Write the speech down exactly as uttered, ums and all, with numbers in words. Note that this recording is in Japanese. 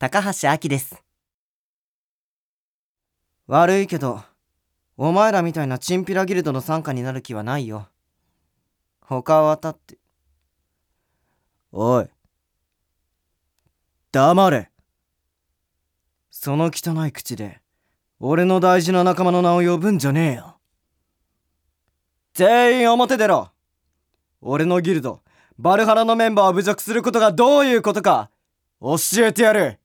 高橋明です。 悪いけど、お前らみたいなチンピラギルドの傘下になる気はないよ。他は当たって。おい。黙れ。その汚い口で、俺の大事な仲間の名を呼ぶんじゃねえよ。全員表出ろ。俺のギルド、バルハラのメンバーを侮辱することがどういうことか、教えてやる。